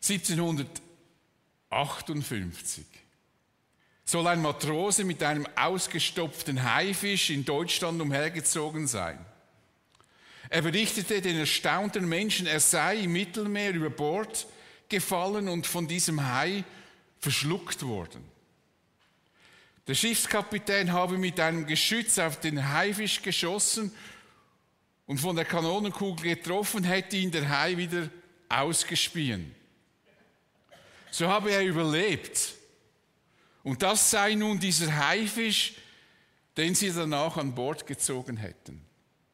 1758 soll ein Matrose mit einem ausgestopften Haifisch in Deutschland umhergezogen sein. Er berichtete den erstaunten Menschen, er sei im Mittelmeer über Bord gefallen und von diesem Hai verschluckt worden. Der Schiffskapitän habe mit einem Geschütz auf den Haifisch geschossen und von der Kanonenkugel getroffen, hätte ihn der Hai wieder ausgespien. So habe er überlebt. Und das sei nun dieser Haifisch, den sie danach an Bord gezogen hätten.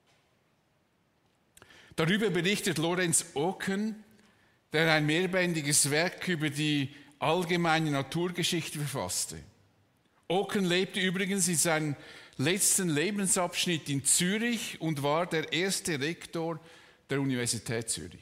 Darüber berichtet Lorenz Oken, der ein mehrbändiges Werk über die allgemeine Naturgeschichte verfasste. Oken lebte übrigens in seinem letzten Lebensabschnitt in Zürich und war der erste Rektor der Universität Zürich.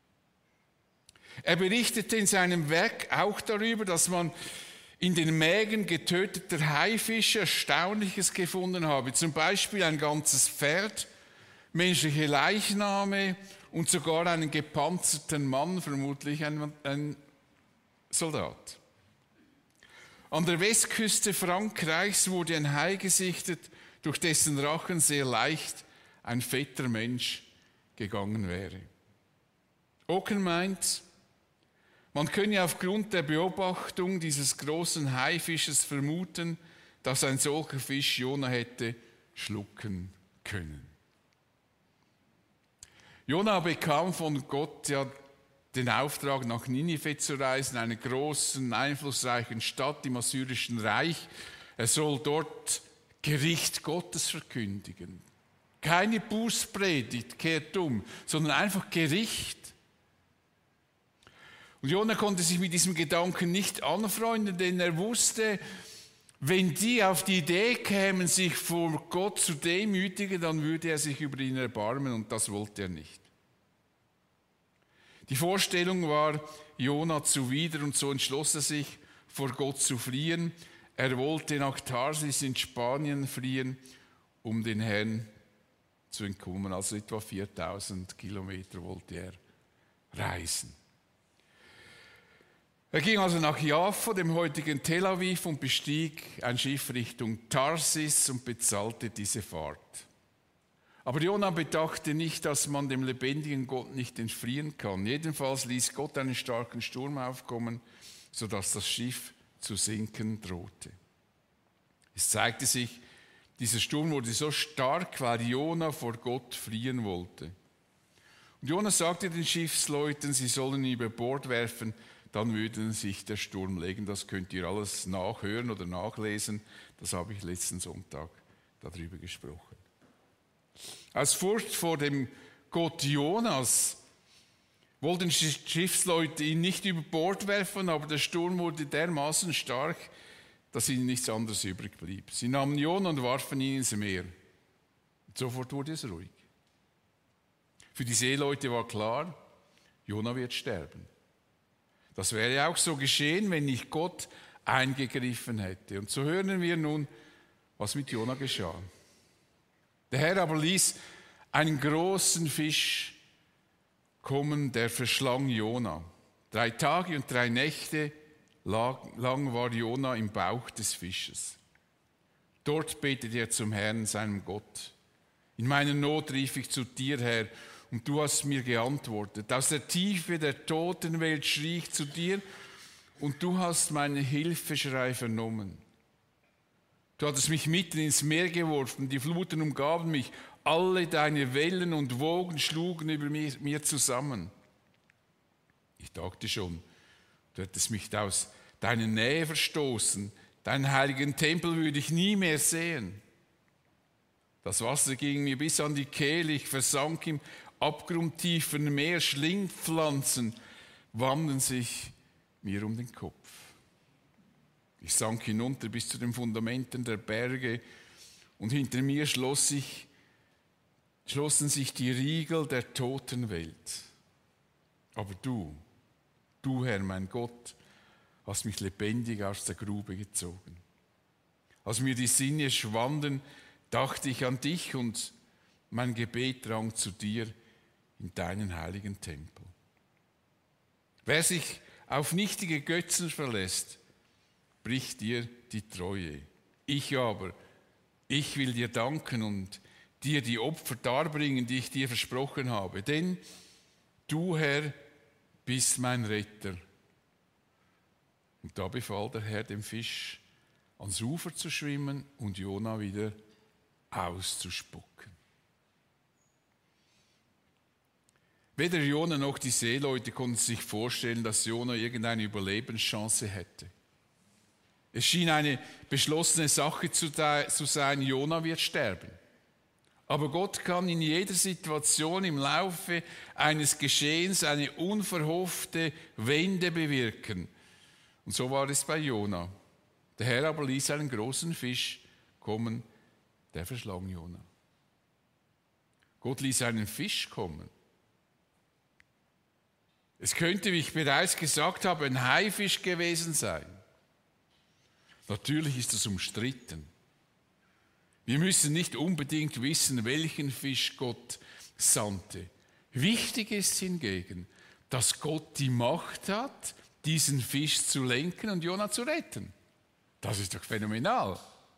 Er berichtete in seinem Werk auch darüber, dass man in den Mägen getöteter Haifische Erstaunliches gefunden habe. Zum Beispiel ein ganzes Pferd, menschliche Leichname und sogar einen gepanzerten Mann, vermutlich ein Soldat. An der Westküste Frankreichs wurde ein Hai gesichtet, durch dessen Rachen sehr leicht ein fetter Mensch gegangen wäre. Oken meint, man könne aufgrund der Beobachtung dieses großen Haifisches vermuten, dass ein solcher Fisch Jona hätte schlucken können. Jona bekam von Gott ja den Auftrag, nach Ninive zu reisen, einer großen, einflussreichen Stadt im Assyrischen Reich. Er soll dort Gericht Gottes verkündigen. Keine Bußpredigt, kehrt um, sondern einfach Gericht. Und Jona konnte sich mit diesem Gedanken nicht anfreunden, denn er wusste, wenn die auf die Idee kämen, sich vor Gott zu demütigen, dann würde er sich über ihn erbarmen und das wollte er nicht. Die Vorstellung war Jona zuwider und so entschloss er sich, vor Gott zu fliehen. Er wollte nach Tarsis in Spanien fliehen, um den Herrn zu entkommen. Also etwa 4000 Kilometer wollte er reisen. Er ging also nach Jaffa, dem heutigen Tel Aviv, und bestieg ein Schiff Richtung Tarsis und bezahlte diese Fahrt. Aber Jona bedachte nicht, dass man dem lebendigen Gott nicht entfliehen kann. Jedenfalls ließ Gott einen starken Sturm aufkommen, sodass das Schiff zu sinken drohte. Es zeigte sich, dieser Sturm wurde so stark, weil Jona vor Gott fliehen wollte. Und Jona sagte den Schiffsleuten, sie sollen ihn über Bord werfen, dann würde sich der Sturm legen. Das könnt ihr alles nachhören oder nachlesen. Das habe ich letzten Sonntag darüber gesprochen. Aus Furcht vor dem Gott Jonas wollten Schiffsleute ihn nicht über Bord werfen, aber der Sturm wurde dermaßen stark, dass ihnen nichts anderes übrig blieb. Sie nahmen Jona und warfen ihn ins Meer. Und sofort wurde es ruhig. Für die Seeleute war klar, Jona wird sterben. Das wäre auch so geschehen, wenn nicht Gott eingegriffen hätte. Und so hören wir nun, was mit Jona geschah. Der Herr aber ließ einen großen Fisch kommen, der verschlang Jona. 3 Tage und 3 Nächte lang war Jona im Bauch des Fisches. Dort betete er zum Herrn, seinem Gott. In meiner Not rief ich zu dir, Herr, und du hast mir geantwortet. Aus der Tiefe der Totenwelt schrie ich zu dir, und du hast meinen Hilfeschrei vernommen. Du hattest mich mitten ins Meer geworfen, die Fluten umgaben mich, alle deine Wellen und Wogen schlugen über mir zusammen. Ich dachte schon, du hättest mich aus deiner Nähe verstoßen, deinen heiligen Tempel würde ich nie mehr sehen. Das Wasser ging mir bis an die Kehle, ich versank im abgrundtiefen Meer, Schlingpflanzen wanden sich mir um den Kopf. Ich sank hinunter bis zu den Fundamenten der Berge und hinter mir schlossen sich die Riegel der Totenwelt. Aber du, Herr, mein Gott, hast mich lebendig aus der Grube gezogen. Als mir die Sinne schwanden, dachte ich an dich und mein Gebet drang zu dir in deinen heiligen Tempel. Wer sich auf nichtige Götzen verlässt, bricht dir die Treue. Ich will dir danken und dir die Opfer darbringen, die ich dir versprochen habe. Denn du, Herr, bist mein Retter. Und da befahl der Herr dem Fisch, ans Ufer zu schwimmen und Jona wieder auszuspucken. Weder Jona noch die Seeleute konnten sich vorstellen, dass Jona irgendeine Überlebenschance hätte. Es schien eine beschlossene Sache zu sein, Jona wird sterben. Aber Gott kann in jeder Situation im Laufe eines Geschehens eine unverhoffte Wende bewirken. Und so war es bei Jona. Der Herr aber ließ einen großen Fisch kommen, der verschlang Jona. Gott ließ einen Fisch kommen. Es könnte, wie ich bereits gesagt habe, ein Haifisch gewesen sein. Natürlich ist das umstritten. Wir müssen nicht unbedingt wissen, welchen Fisch Gott sandte. Wichtig ist hingegen, dass Gott die Macht hat, diesen Fisch zu lenken und Jona zu retten. Das ist doch phänomenal.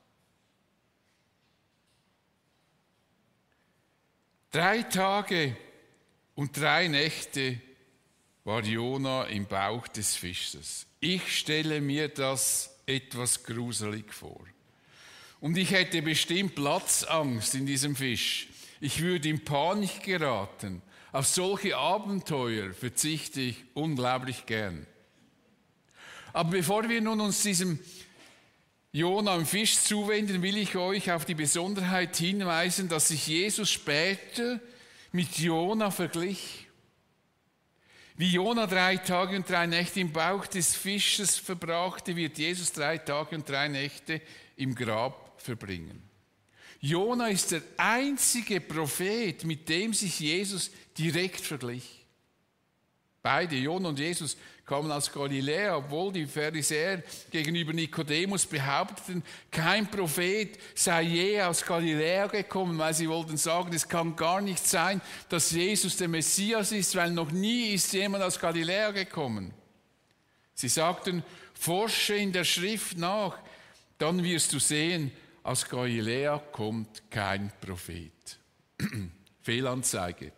3 Tage und 3 Nächte war Jona im Bauch des Fisches. Ich stelle mir das etwas gruselig vor. Und ich hätte bestimmt Platzangst in diesem Fisch. Ich würde in Panik geraten. Auf solche Abenteuer verzichte ich unglaublich gern. Aber bevor wir nun uns diesem Jona am Fisch zuwenden, will ich euch auf die Besonderheit hinweisen, dass sich Jesus später mit Jona verglich. Wie Jona 3 Tage und 3 Nächte im Bauch des Fisches verbrachte, wird Jesus 3 Tage und 3 Nächte im Grab verbringen. Jona ist der einzige Prophet, mit dem sich Jesus direkt verglich. Beide, Jona und Jesus, kamen aus Galiläa, obwohl die Pharisäer gegenüber Nikodemus behaupteten, kein Prophet sei je aus Galiläa gekommen, weil sie wollten sagen, es kann gar nicht sein, dass Jesus der Messias ist, weil noch nie ist jemand aus Galiläa gekommen. Sie sagten, forsche in der Schrift nach, dann wirst du sehen, aus Galiläa kommt kein Prophet. Fehlanzeige.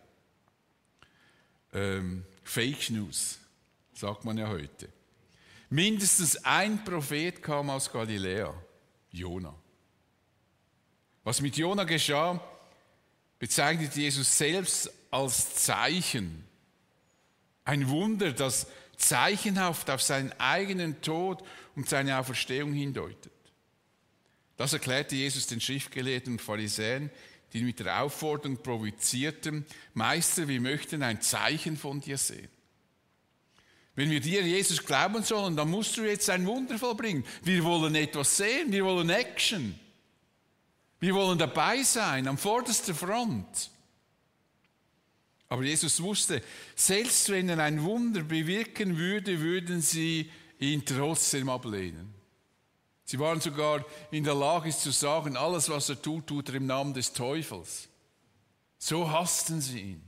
Fake News, sagt man ja heute. Mindestens ein Prophet kam aus Galiläa, Jona. Was mit Jona geschah, bezeichnet Jesus selbst als Zeichen. Ein Wunder, das zeichenhaft auf seinen eigenen Tod und seine Auferstehung hindeutet. Das erklärte Jesus den Schriftgelehrten und Pharisäern, die ihn mit der Aufforderung provozierten, Meister, wir möchten ein Zeichen von dir sehen. Wenn wir dir, Jesus, glauben sollen, dann musst du jetzt ein Wunder vollbringen. Wir wollen etwas sehen, wir wollen Action. Wir wollen dabei sein, am vordersten Front. Aber Jesus wusste, selbst wenn er ein Wunder bewirken würde, würden sie ihn trotzdem ablehnen. Sie waren sogar in der Lage zu sagen, alles was er tut, tut er im Namen des Teufels. So hassten sie ihn.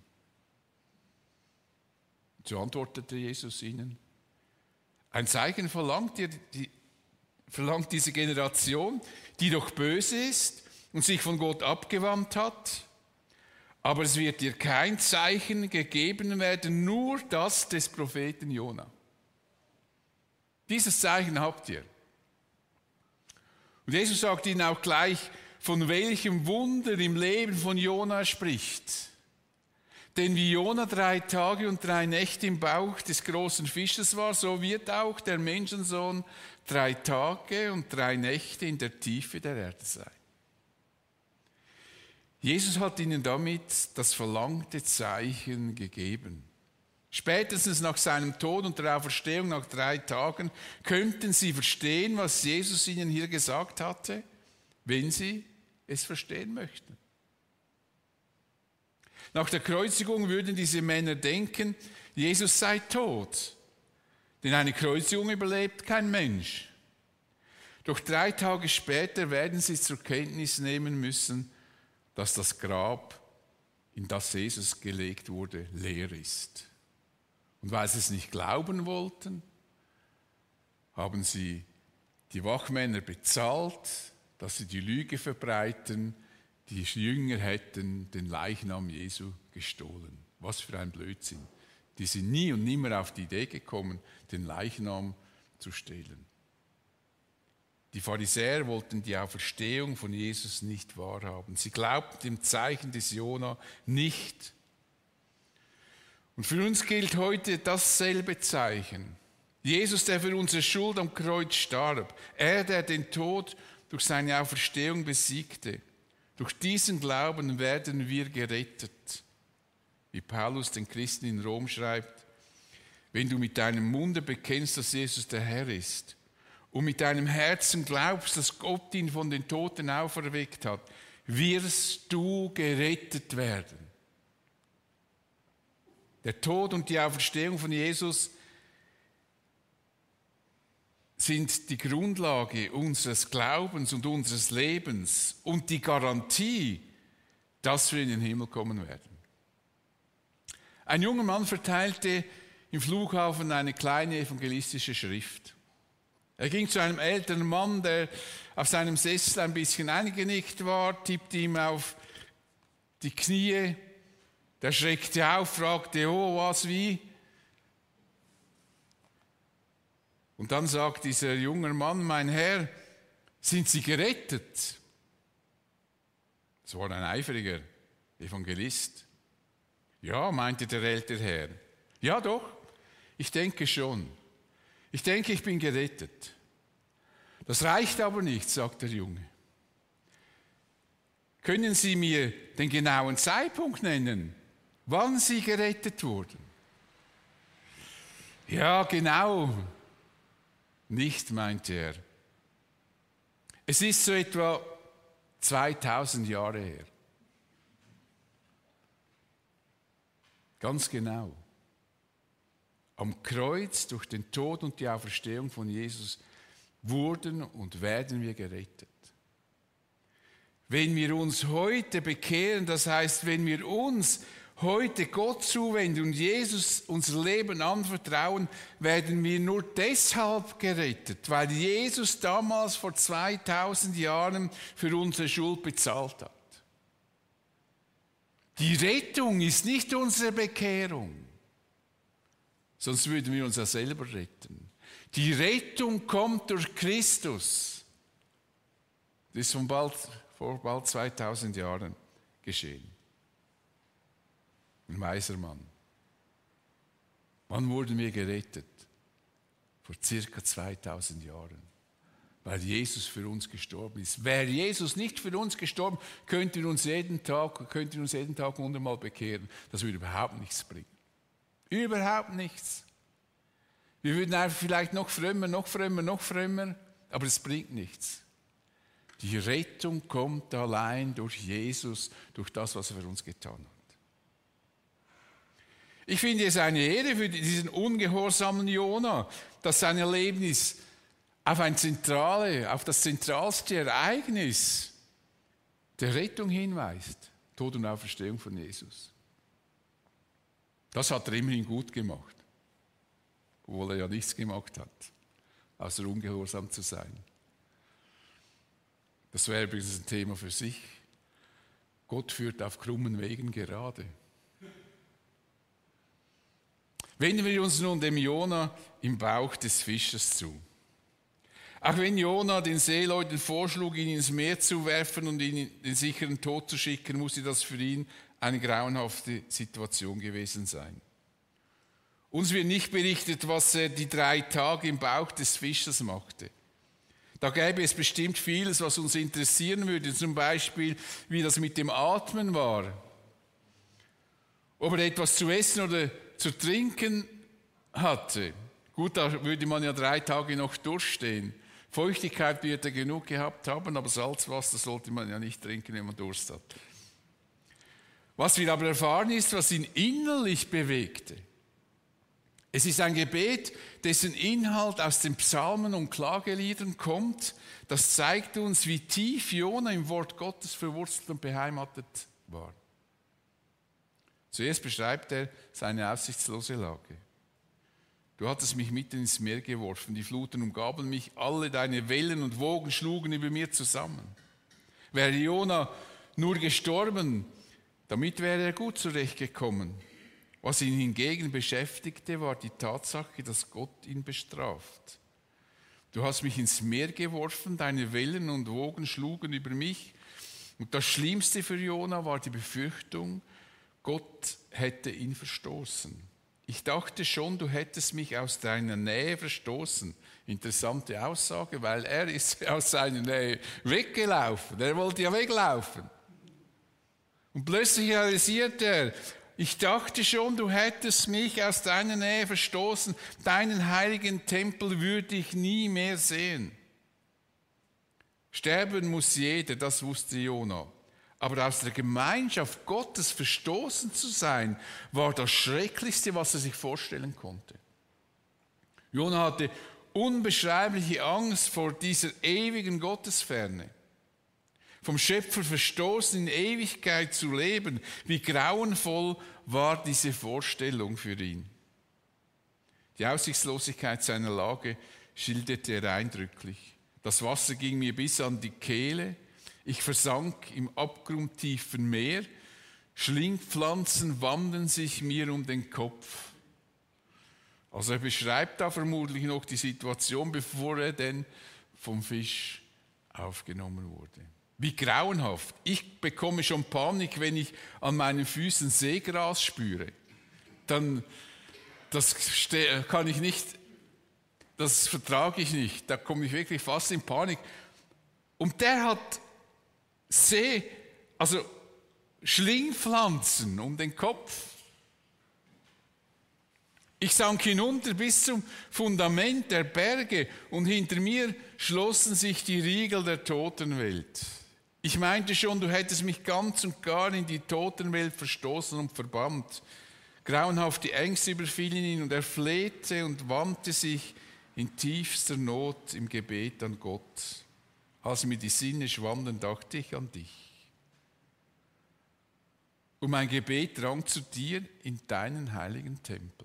So antwortete Jesus ihnen, ein Zeichen verlangt diese Generation, die doch böse ist und sich von Gott abgewandt hat. Aber es wird dir kein Zeichen gegeben werden, nur das des Propheten Jona. Dieses Zeichen habt ihr. Und Jesus sagt ihnen auch gleich, von welchem Wunder im Leben von Jona spricht. Denn wie Jona 3 Tage und 3 Nächte im Bauch des großen Fisches war, so wird auch der Menschensohn 3 Tage und 3 Nächte in der Tiefe der Erde sein. Jesus hat ihnen damit das verlangte Zeichen gegeben. Spätestens nach seinem Tod und der Auferstehung nach 3 Tagen könnten sie verstehen, was Jesus ihnen hier gesagt hatte, wenn sie es verstehen möchten. Nach der Kreuzigung würden diese Männer denken, Jesus sei tot, denn eine Kreuzigung überlebt kein Mensch. Doch 3 Tage später werden sie zur Kenntnis nehmen müssen, dass das Grab, in das Jesus gelegt wurde, leer ist. Und weil sie es nicht glauben wollten, haben sie die Wachmänner bezahlt, dass sie die Lüge verbreiten, die Jünger hätten den Leichnam Jesu gestohlen. Was für ein Blödsinn. Die sind nie und nimmer auf die Idee gekommen, den Leichnam zu stehlen. Die Pharisäer wollten die Auferstehung von Jesus nicht wahrhaben. Sie glaubten dem Zeichen des Jona nicht. Und für uns gilt heute dasselbe Zeichen. Jesus, der für unsere Schuld am Kreuz starb. Er, der den Tod durch seine Auferstehung besiegte. Durch diesen Glauben werden wir gerettet. Wie Paulus den Christen in Rom schreibt, wenn du mit deinem Munde bekennst, dass Jesus der Herr ist und mit deinem Herzen glaubst, dass Gott ihn von den Toten auferweckt hat, wirst du gerettet werden. Der Tod und die Auferstehung von Jesus sind die Grundlage unseres Glaubens und unseres Lebens und die Garantie, dass wir in den Himmel kommen werden. Ein junger Mann verteilte im Flughafen eine kleine evangelistische Schrift. Er ging zu einem älteren Mann, der auf seinem Sessel ein bisschen eingenickt war, tippte ihm auf die Knie. Der schreckte auf, fragte, oh, was, wie? Und dann sagt dieser junge Mann, mein Herr, sind Sie gerettet? Das war ein eifriger Evangelist. Ja, meinte der ältere Herr. Ja doch, ich denke schon. Ich denke, ich bin gerettet. Das reicht aber nicht, sagt der Junge. Können Sie mir den genauen Zeitpunkt nennen, wann Sie gerettet wurden? Ja, genau. Nicht, meinte er. Es ist so etwa 2000 Jahre her. Ganz genau. Am Kreuz durch den Tod und die Auferstehung von Jesus wurden und werden wir gerettet. Wenn wir uns heute bekehren, das heißt, wenn wir uns heute Gott zuwenden und Jesus unser Leben anvertrauen, werden wir nur deshalb gerettet, weil Jesus damals vor 2000 Jahren für unsere Schuld bezahlt hat. Die Rettung ist nicht unsere Bekehrung, sonst würden wir uns ja selber retten. Die Rettung kommt durch Christus. Das ist vor bald 2000 Jahren geschehen. Ein weiser Mann. Wann wurden wir gerettet? Vor circa 2000 Jahren. Weil Jesus für uns gestorben ist. Wäre Jesus nicht für uns gestorben, könnten wir uns jeden Tag 100 Mal bekehren. Das würde überhaupt nichts bringen. Überhaupt nichts. Wir würden einfach vielleicht noch frömmer, aber es bringt nichts. Die Rettung kommt allein durch Jesus, durch das, was er für uns getan hat. Ich finde es eine Ehre für diesen ungehorsamen Jona, dass sein Erlebnis auf das zentralste Ereignis der Rettung hinweist. Tod und Auferstehung von Jesus. Das hat er immerhin gut gemacht, obwohl er ja nichts gemacht hat, außer ungehorsam zu sein. Das wäre übrigens ein Thema für sich. Gott führt auf krummen Wegen gerade. Wenden wir uns nun dem Jona im Bauch des Fischers zu. Auch wenn Jona den Seeleuten vorschlug, ihn ins Meer zu werfen und ihn in den sicheren Tod zu schicken, musste das für ihn eine grauenhafte Situation gewesen sein. Uns wird nicht berichtet, was er die 3 Tage im Bauch des Fischers machte. Da gäbe es bestimmt vieles, was uns interessieren würde, zum Beispiel, wie das mit dem Atmen war. Ob er etwas zu essen oder zu trinken hatte. Gut, da würde man ja 3 Tage noch durchstehen. Feuchtigkeit wird er genug gehabt haben, aber Salzwasser sollte man ja nicht trinken, wenn man Durst hat. Was wir aber erfahren ist, was ihn innerlich bewegte. Es ist ein Gebet, dessen Inhalt aus den Psalmen und Klageliedern kommt. Das zeigt uns, wie tief Jona im Wort Gottes verwurzelt und beheimatet war. Zuerst beschreibt er seine aussichtslose Lage. Du hattest mich mitten ins Meer geworfen, die Fluten umgaben mich, alle deine Wellen und Wogen schlugen über mir zusammen. Wäre Jona nur gestorben, damit wäre er gut zurechtgekommen. Was ihn hingegen beschäftigte, war die Tatsache, dass Gott ihn bestraft. Du hast mich ins Meer geworfen, deine Wellen und Wogen schlugen über mich. Und das Schlimmste für Jona war die Befürchtung, Gott hätte ihn verstoßen. Ich dachte schon, du hättest mich aus deiner Nähe verstoßen. Interessante Aussage, weil er ist aus seiner Nähe weggelaufen. Er wollte ja weglaufen. Und plötzlich realisiert er, ich dachte schon, du hättest mich aus deiner Nähe verstoßen. Deinen heiligen Tempel würde ich nie mehr sehen. Sterben muss jeder, das wusste Jona. Aber aus der Gemeinschaft Gottes verstoßen zu sein, war das Schrecklichste, was er sich vorstellen konnte. Jona hatte unbeschreibliche Angst vor dieser ewigen Gottesferne. Vom Schöpfer verstoßen in Ewigkeit zu leben, wie grauenvoll war diese Vorstellung für ihn. Die Aussichtslosigkeit seiner Lage schilderte er eindrücklich. Das Wasser ging mir bis an die Kehle, ich versank im abgrundtiefen Meer, Schlingpflanzen wanden sich mir um den Kopf. Also er beschreibt da vermutlich noch die Situation, bevor er denn vom Fisch aufgenommen wurde. Wie grauenhaft. Ich bekomme schon Panik, wenn ich an meinen Füßen Seegras spüre. Das vertrage ich nicht. Da komme ich wirklich fast in Panik. Und der hat Schlingpflanzen um den Kopf. Ich sank hinunter bis zum Fundament der Berge und hinter mir schlossen sich die Riegel der Totenwelt. Ich meinte schon, du hättest mich ganz und gar in die Totenwelt verstoßen und verbannt. Grauenhafte Ängste überfielen ihn und er flehte und wandte sich in tiefster Not im Gebet an Gott. Als mir die Sinne schwanden, dachte ich an dich. Und mein Gebet drang zu dir in deinen heiligen Tempel.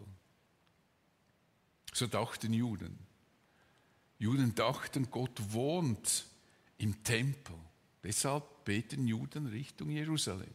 So dachten Juden. Juden dachten, Gott wohnt im Tempel. Deshalb beten Juden Richtung Jerusalem.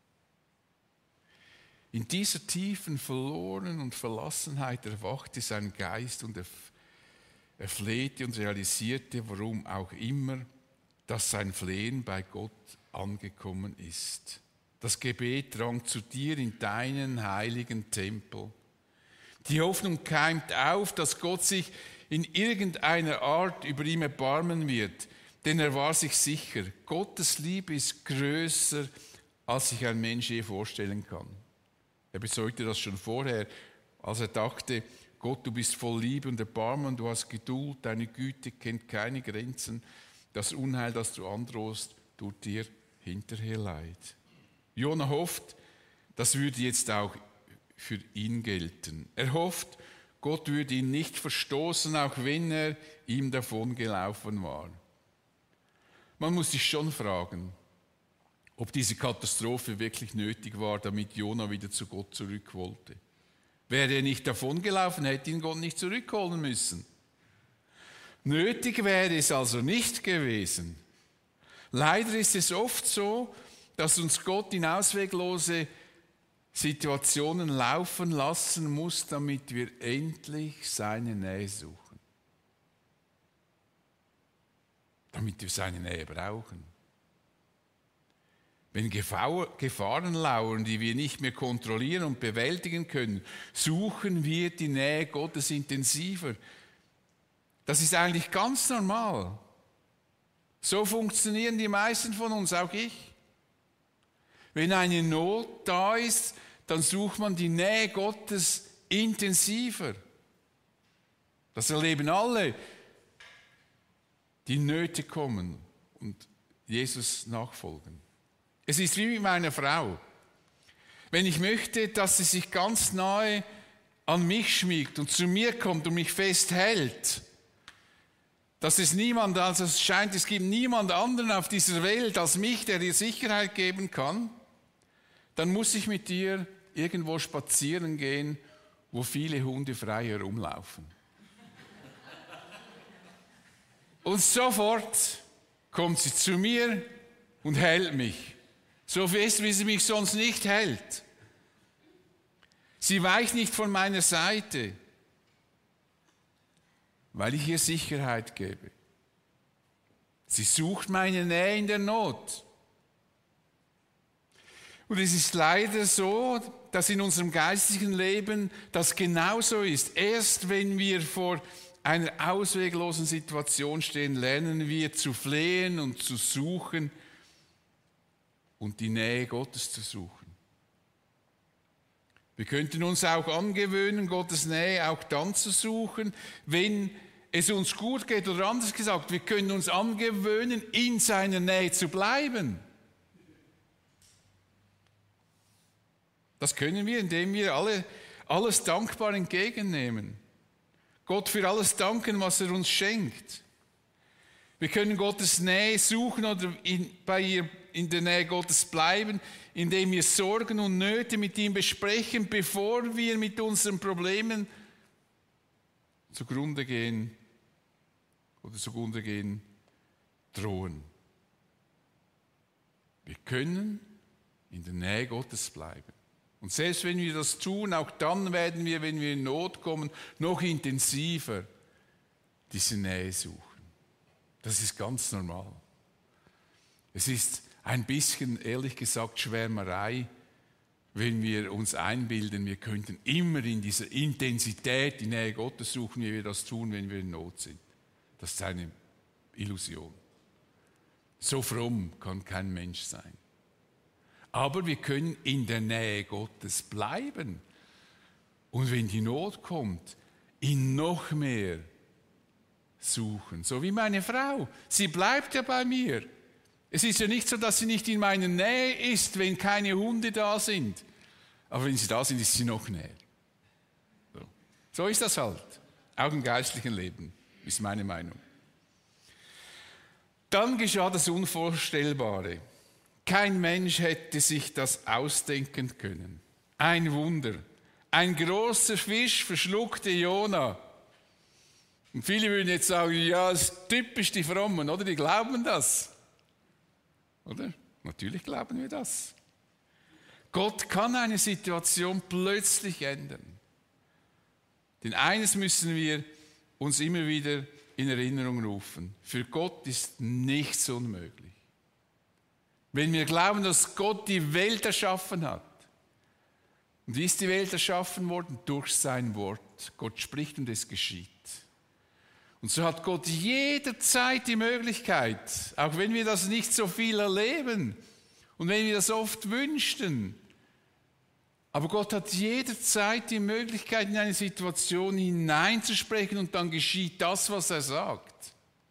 In dieser tiefen Verlorenheit und Verlassenheit erwachte sein Geist und er flehte und realisierte, warum auch immer, dass sein Flehen bei Gott angekommen ist. Das Gebet drang zu dir in deinen heiligen Tempel. Die Hoffnung keimt auf, dass Gott sich in irgendeiner Art über ihn erbarmen wird, denn er war sich sicher, Gottes Liebe ist größer, als sich ein Mensch je vorstellen kann. Er bezeugte das schon vorher, als er dachte, Gott, du bist voll Liebe und Erbarmen, du hast Geduld, deine Güte kennt keine Grenzen, das Unheil, das du androhst, tut dir hinterher leid. Jona hofft, das würde jetzt auch für ihn gelten. Er hofft, Gott würde ihn nicht verstoßen, auch wenn er ihm davongelaufen war. Man muss sich schon fragen, ob diese Katastrophe wirklich nötig war, damit Jona wieder zu Gott zurück wollte. Wäre er nicht davongelaufen, hätte ihn Gott nicht zurückholen müssen. Nötig wäre es also nicht gewesen. Leider ist es oft so, dass uns Gott in ausweglose Situationen laufen lassen muss, damit wir endlich seine Nähe suchen. Damit wir seine Nähe brauchen. Wenn Gefahren lauern, die wir nicht mehr kontrollieren und bewältigen können, suchen wir die Nähe Gottes intensiver. Das ist eigentlich ganz normal. So funktionieren die meisten von uns, auch ich. Wenn eine Not da ist, dann sucht man die Nähe Gottes intensiver. Das erleben alle, die Nöte kommen und Jesus nachfolgen. Es ist wie mit meiner Frau. Wenn ich möchte, dass sie sich ganz nahe an mich schmiegt und zu mir kommt und mich festhält, dass es scheint, es gibt niemand anderen auf dieser Welt als mich, der ihr Sicherheit geben kann, dann muss ich mit ihr irgendwo spazieren gehen wo viele Hunde frei herumlaufen. Und sofort kommt sie zu mir und hält mich. So fest, wie sie mich sonst nicht hält. Sie weicht nicht von meiner Seite, weil ich ihr Sicherheit gebe. Sie sucht meine Nähe in der Not. Und es ist leider so, dass in unserem geistlichen Leben das genauso ist. Erst wenn wir vor einer ausweglosen Situation stehen, lernen wir zu flehen und zu suchen und die Nähe Gottes zu suchen. Wir könnten uns auch angewöhnen, Gottes Nähe auch dann zu suchen, wenn es uns gut geht. Oder anders gesagt, wir können uns angewöhnen, in seiner Nähe zu bleiben. Das können wir, indem wir alles dankbar entgegennehmen. Gott für alles danken, was er uns schenkt. Wir können Gottes Nähe suchen oder bei ihr in der Nähe Gottes bleiben, indem wir Sorgen und Nöte mit ihm besprechen, bevor wir mit unseren Problemen zugrunde gehen drohen. Wir können in der Nähe Gottes bleiben. Und selbst wenn wir das tun, auch dann werden wir, wenn wir in Not kommen, noch intensiver diese Nähe suchen. Das ist ganz normal. Es ist ein bisschen, ehrlich gesagt, Schwärmerei, wenn wir uns einbilden, wir könnten immer in dieser Intensität die Nähe Gottes suchen, wie wir das tun, wenn wir in Not sind. Das ist eine Illusion. So fromm kann kein Mensch sein. Aber wir können in der Nähe Gottes bleiben. Und wenn die Not kommt, ihn noch mehr suchen. So wie meine Frau. Sie bleibt ja bei mir. Es ist ja nicht so, dass sie nicht in meiner Nähe ist, wenn keine Hunde da sind. Aber wenn sie da sind, ist sie noch näher. So ist das halt. Auch im geistlichen Leben, ist meine Meinung. Dann geschah das Unvorstellbare. Kein Mensch hätte sich das ausdenken können. Ein Wunder. Ein großer Fisch verschluckte Jona. Und viele würden jetzt sagen, ja, das ist typisch die Frommen, oder? Die glauben das. Oder? Natürlich glauben wir das. Gott kann eine Situation plötzlich ändern. Denn eines müssen wir uns immer wieder in Erinnerung rufen. Für Gott ist nichts unmöglich. Wenn wir glauben, dass Gott die Welt erschaffen hat. Und wie ist die Welt erschaffen worden? Durch sein Wort. Gott spricht und es geschieht. Und so hat Gott jederzeit die Möglichkeit, auch wenn wir das nicht so viel erleben und wenn wir das oft wünschten, aber Gott hat jederzeit die Möglichkeit, in eine Situation hineinzusprechen und dann geschieht das, was er sagt.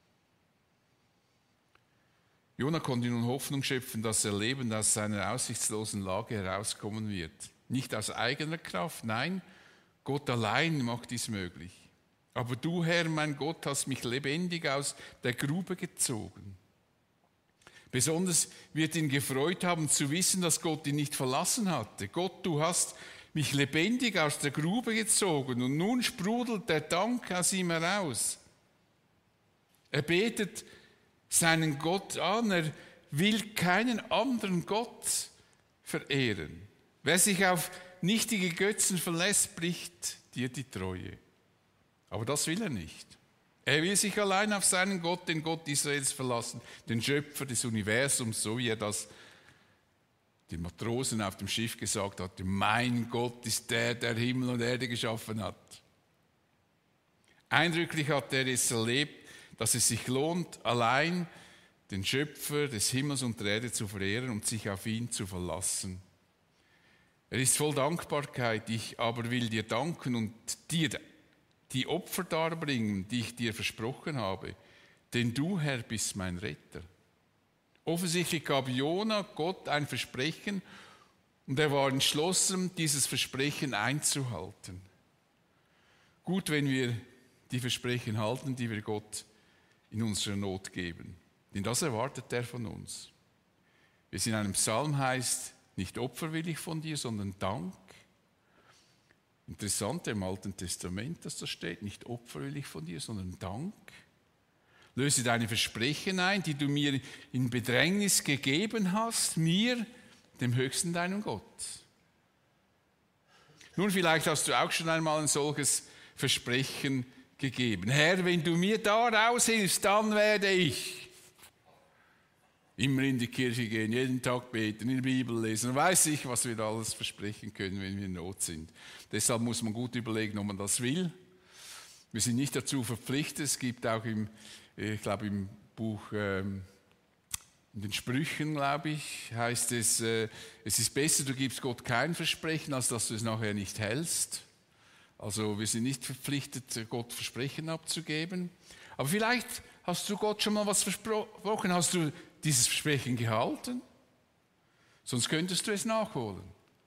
Jona konnte nun Hoffnung schöpfen, dass er lebend aus seiner aussichtslosen Lage herauskommen wird. Nicht aus eigener Kraft, nein, Gott allein macht dies möglich. Aber du, Herr, mein Gott, hast mich lebendig aus der Grube gezogen. Besonders wird ihn gefreut haben zu wissen, dass Gott ihn nicht verlassen hatte. Gott, du hast mich lebendig aus der Grube gezogen und nun sprudelt der Dank aus ihm heraus. Er betet seinen Gott an, er will keinen anderen Gott verehren. Wer sich auf nichtige Götzen verlässt, bricht dir die Treue. Aber das will er nicht. Er will sich allein auf seinen Gott, den Gott Israels, verlassen, den Schöpfer des Universums, so wie er das den Matrosen auf dem Schiff gesagt hatte. Mein Gott ist der, der Himmel und Erde geschaffen hat. Eindrücklich hat er es erlebt, dass es sich lohnt, allein den Schöpfer des Himmels und der Erde zu verehren und sich auf ihn zu verlassen. Er ist voll Dankbarkeit, ich aber will dir danken und dir die Opfer darbringen, die ich dir versprochen habe, denn du, Herr, bist mein Retter. Offensichtlich gab Jona Gott ein Versprechen und er war entschlossen, dieses Versprechen einzuhalten. Gut, wenn wir die Versprechen halten, die wir Gott in unserer Not geben, denn das erwartet er von uns. Wie es in einem Psalm heißt, nicht Opfer will ich von dir, sondern Dank. Interessant im Alten Testament, dass das steht, nicht Opfer will ich von dir, sondern Dank. Löse deine Versprechen ein, die du mir in Bedrängnis gegeben hast, mir, dem Höchsten, deinem Gott. Nun, vielleicht hast du auch schon einmal ein solches Versprechen gegeben. Herr, wenn du mir da raushilfst, dann werde ich immer in die Kirche gehen, jeden Tag beten, in die Bibel lesen. Weiß ich, was wir da alles versprechen können, wenn wir in Not sind. Deshalb muss man gut überlegen, ob man das will. Wir sind nicht dazu verpflichtet. Es gibt auch im Buch, in den Sprüchen, glaube ich, heißt es, es ist besser, du gibst Gott kein Versprechen, als dass du es nachher nicht hältst. Also wir sind nicht verpflichtet, Gott Versprechen abzugeben. Aber vielleicht hast du Gott schon mal was versprochen. Hast du dieses Versprechen gehalten? Sonst könntest du es nachholen.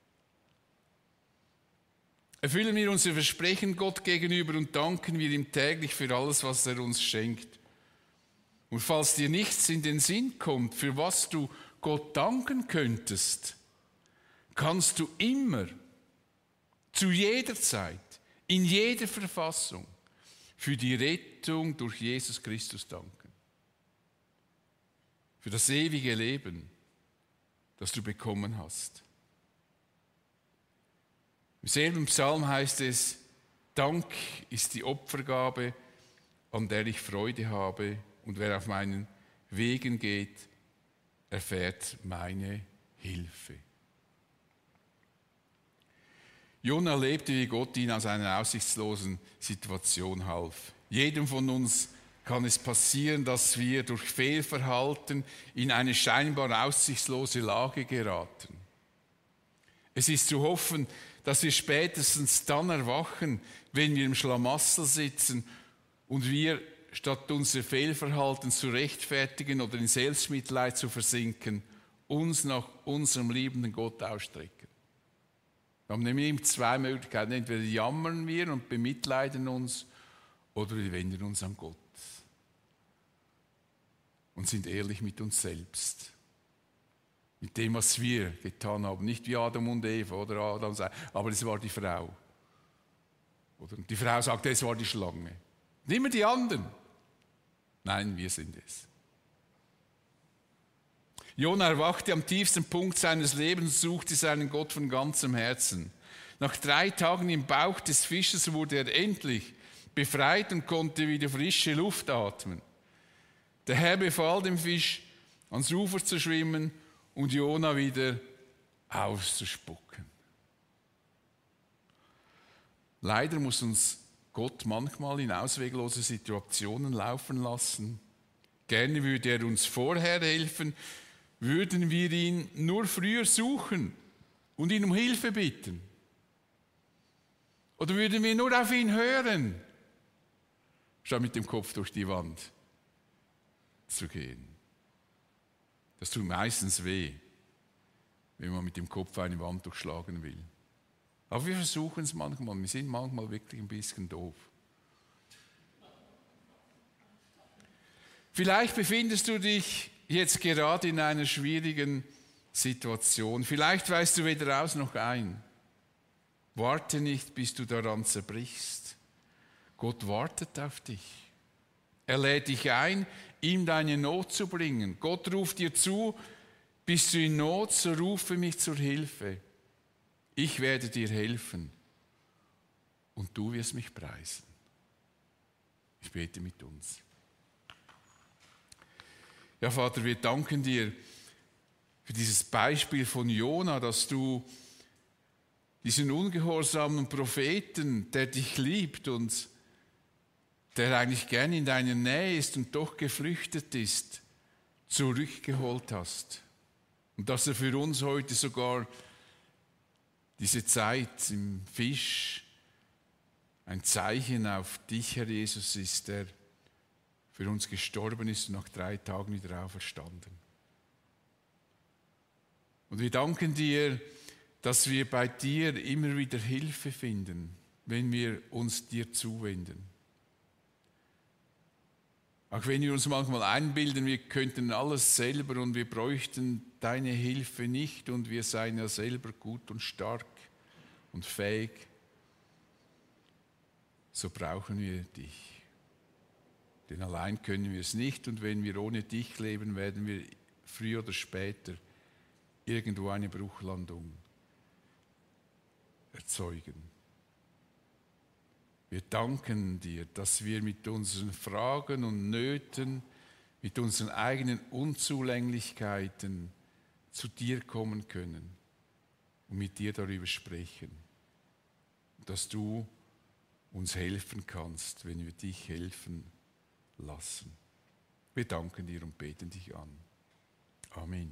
Erfüllen wir unsere Versprechen Gott gegenüber und danken wir ihm täglich für alles, was er uns schenkt. Und falls dir nichts in den Sinn kommt, für was du Gott danken könntest, kannst du immer, zu jeder Zeit, in jeder Verfassung, für die Rettung durch Jesus Christus danken. Für das ewige Leben, das du bekommen hast. Im selben Psalm heißt es, Dank ist die Opfergabe, an der ich Freude habe, und wer auf meinen Wegen geht, erfährt meine Hilfe. Jona erlebte, wie Gott ihn aus einer aussichtslosen Situation half. Jedem von uns kann es passieren, dass wir durch Fehlverhalten in eine scheinbar aussichtslose Lage geraten. Es ist zu hoffen, dass wir spätestens dann erwachen, wenn wir im Schlamassel sitzen und wir, statt unser Fehlverhalten zu rechtfertigen oder in Selbstmitleid zu versinken, uns nach unserem liebenden Gott ausstrecken. Wir haben nämlich zwei Möglichkeiten. Entweder jammern wir und bemitleiden uns oder wir wenden uns an Gott und sind ehrlich mit uns selbst. Mit dem, was wir getan haben. Nicht wie Adam und Eva oder Adam sagt, aber es war die Frau. Oder die Frau sagt, es war die Schlange. Nicht immer die anderen. Nein, wir sind es. Jona erwachte am tiefsten Punkt seines Lebens und suchte seinen Gott von ganzem Herzen. Nach 3 Tagen im Bauch des Fisches wurde er endlich befreit und konnte wieder frische Luft atmen. Der Herr befahl dem Fisch, ans Ufer zu schwimmen und Jona wieder auszuspucken. Leider muss uns Gott manchmal in ausweglose Situationen laufen lassen. Gerne würde er uns vorher helfen, würden wir ihn nur früher suchen und ihn um Hilfe bitten. Oder würden wir nur auf ihn hören, statt mit dem Kopf durch die Wand zu gehen. Das tut meistens weh, wenn man mit dem Kopf eine Wand durchschlagen will. Aber wir versuchen es manchmal. Wir sind manchmal wirklich ein bisschen doof. Vielleicht befindest du dich jetzt gerade in einer schwierigen Situation. Vielleicht weißt du weder aus noch ein. Warte nicht, bis du daran zerbrichst. Gott wartet auf dich. Er lädt dich ein, ihm deine Not zu bringen. Gott ruft dir zu, bist du in Not, so rufe mich zur Hilfe. Ich werde dir helfen und du wirst mich preisen. Ich bete mit uns. Ja, Vater, wir danken dir für dieses Beispiel von Jona, dass du diesen ungehorsamen Propheten, der dich liebt und der eigentlich gern in deiner Nähe ist und doch geflüchtet ist, zurückgeholt hast. Und dass er für uns heute sogar diese Zeit im Fisch ein Zeichen auf dich, Herr Jesus, ist, der für uns gestorben ist und nach 3 Tagen wieder auferstanden. Und wir danken dir, dass wir bei dir immer wieder Hilfe finden, wenn wir uns dir zuwenden. Auch wenn wir uns manchmal einbilden, wir könnten alles selber und wir bräuchten deine Hilfe nicht und wir seien ja selber gut und stark und fähig. so brauchen wir dich. Denn allein können wir es nicht und wenn wir ohne dich leben, werden wir früher oder später irgendwo eine Bruchlandung erzeugen. Wir danken dir, dass wir mit unseren Fragen und Nöten, mit unseren eigenen Unzulänglichkeiten zu dir kommen können und mit dir darüber sprechen. Dass du uns helfen kannst, wenn wir dich helfen lassen. Wir danken dir und beten dich an. Amen.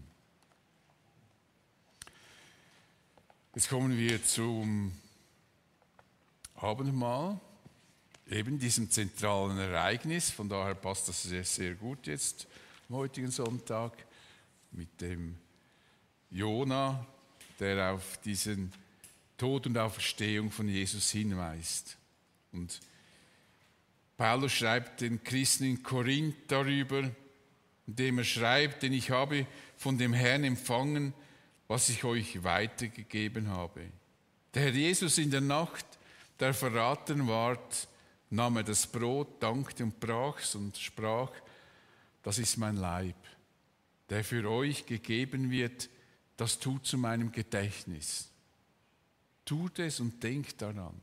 Jetzt kommen wir zum Abendmahl, eben diesem zentralen Ereignis. Von daher passt das sehr, sehr gut jetzt am heutigen Sonntag mit dem Jona, der auf diesen Tod und Auferstehung von Jesus hinweist. Und Paulus schreibt den Christen in Korinth darüber, indem er schreibt, denn ich habe von dem Herrn empfangen, was ich euch weitergegeben habe. Der Herr Jesus in der Nacht, der verraten ward, nahm er das Brot, dankte und brach's und sprach, das ist mein Leib, der für euch gegeben wird, das tut zu meinem Gedächtnis. Tut es und denkt daran.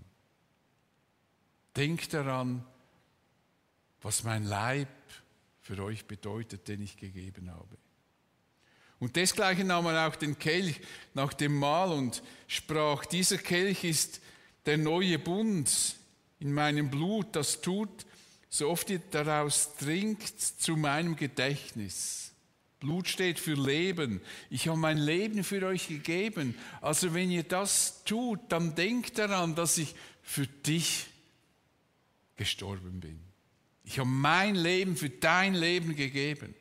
Denkt daran, was mein Leib für euch bedeutet, den ich gegeben habe. Und desgleichen nahm er auch den Kelch nach dem Mahl und sprach, dieser Kelch ist der neue Bund in meinem Blut, das tut, so oft ihr daraus trinkt, zu meinem Gedächtnis. Blut steht für Leben. Ich habe mein Leben für euch gegeben. Also wenn ihr das tut, dann denkt daran, dass ich für dich gestorben bin. Ich habe mein Leben für dein Leben gegeben.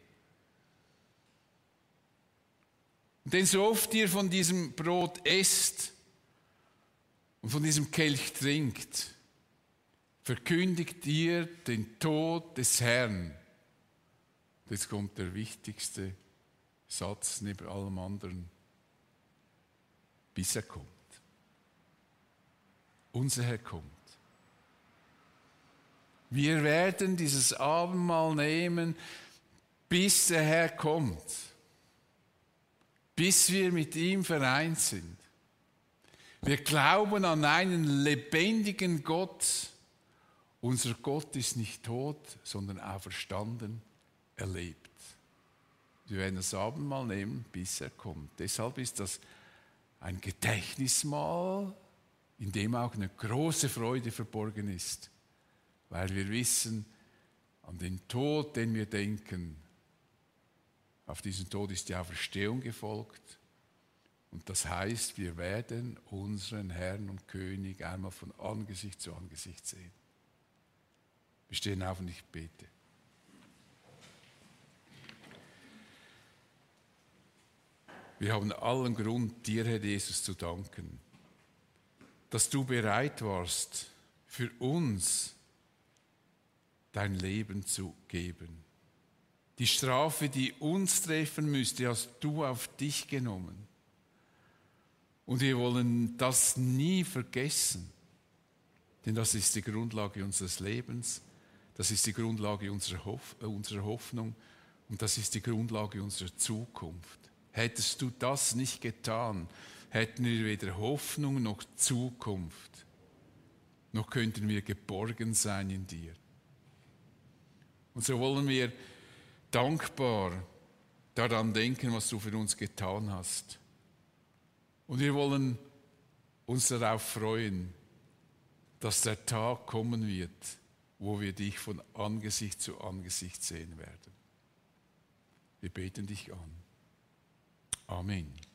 Denn so oft ihr von diesem Brot esst und von diesem Kelch trinkt, verkündigt ihr den Tod des Herrn. Jetzt kommt der wichtigste Satz neben allem anderen, bis er kommt. Unser Herr kommt. Wir werden dieses Abendmahl nehmen, bis der Herr kommt. Bis wir mit ihm vereint sind. Wir glauben an einen lebendigen Gott. Unser Gott ist nicht tot, sondern auferstanden, er lebt. Wir werden das Abendmahl nehmen, bis er kommt. Deshalb ist das ein Gedächtnismahl, in dem auch eine große Freude verborgen ist. Weil wir wissen, an den Tod, den wir denken, auf diesen Tod ist die Auferstehung gefolgt. Und das heißt, wir werden unseren Herrn und König einmal von Angesicht zu Angesicht sehen. Wir stehen auf und ich bete. Wir haben allen Grund, dir, Herr Jesus, zu danken, dass du bereit warst, für uns dein Leben zu geben. Die Strafe, die uns treffen müsste, hast du auf dich genommen. Und wir wollen das nie vergessen, denn das ist die Grundlage unseres Lebens, das ist die Grundlage unserer Hoffnung und das ist die Grundlage unserer Zukunft. Hättest du das nicht getan, hätten wir weder Hoffnung noch Zukunft, noch könnten wir geborgen sein in dir. Und so wollen wir dankbar daran denken, was du für uns getan hast. Und wir wollen uns darauf freuen, dass der Tag kommen wird, wo wir dich von Angesicht zu Angesicht sehen werden. Wir beten dich an. Amen.